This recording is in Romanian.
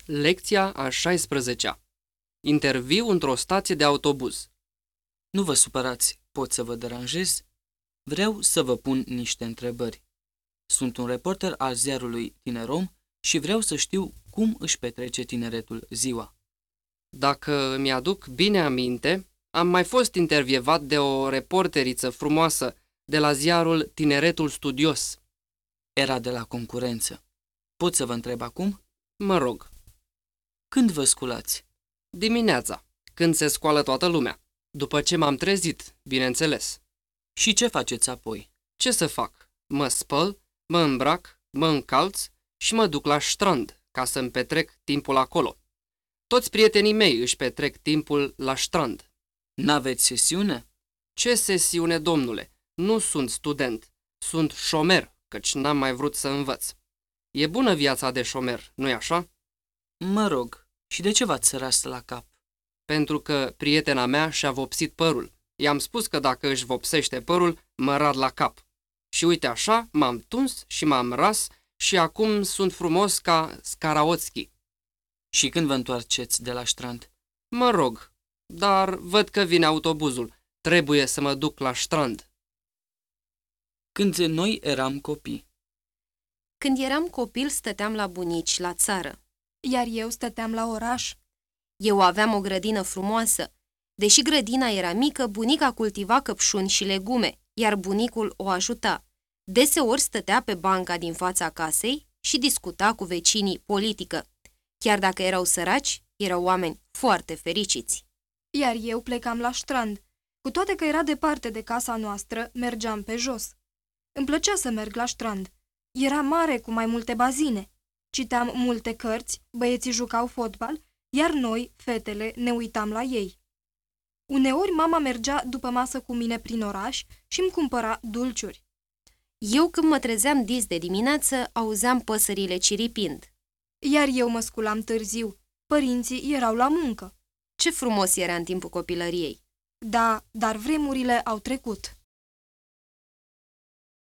Lecția a 16-a. Interviu într-o stație de autobuz. Nu vă supărați, pot să vă deranjez? Vreau să vă pun niște întrebări. Sunt un reporter al ziarului Tinerom și vreau să știu cum își petrece tineretul ziua. Dacă mi-aduc bine aminte, am mai fost intervievat de o reporteriță frumoasă de la ziarul Tineretul Studios. Era de la concurență. Pot să vă întreb acum? Mă rog, Când vă sculați? dimineața, când se scoală toată lumea. După ce m-am trezit, bineînțeles. Și ce faceți apoi? Ce să fac? Mă spăl, mă îmbrac, mă încalț și mă duc la strand ca să-mi petrec timpul acolo. Toți prietenii mei își petrec timpul la strand. N-aveți sesiune? Ce sesiune, domnule? Nu sunt student, sunt șomer, căci n-am mai vrut să învăț. E bună viața de șomer, nu-i așa? Mă rog, și de ce v-ați săras la cap? Pentru că prietena mea și-a vopsit părul. I-am spus că dacă își vopsește părul, mă rad la cap. Și uite așa, m-am tuns și m-am ras și acum sunt frumos ca Scaraotski. Și când vă întoarceți de la strand? Mă rog, dar văd că vine autobuzul. Trebuie să mă duc la strand. Când noi eram copii. Când eram copil, stăteam la bunici, la țară. Iar eu stăteam la oraș. Eu aveam o grădină frumoasă. Deși grădina era mică, bunica cultiva căpșuni și legume, iar bunicul o ajuta. Deseori stătea pe banca din fața casei și discuta cu vecinii politică. Chiar dacă erau săraci, erau oameni foarte fericiți. Iar eu plecam la strand. Cu toate că era departe de casa noastră, mergeam pe jos. Îmi plăcea să merg la strand. Era mare, cu mai multe bazine. Citeam multe cărți, băieții jucau fotbal, iar noi, fetele, ne uitam la ei. Uneori mama mergea după masă cu mine prin oraș și îmi cumpăra dulciuri. Eu, când mă trezeam dis de dimineață, auzeam păsările ciripind. Iar eu mă sculam târziu. Părinții erau la muncă. Ce frumos era în timpul copilăriei! Da, dar vremurile au trecut.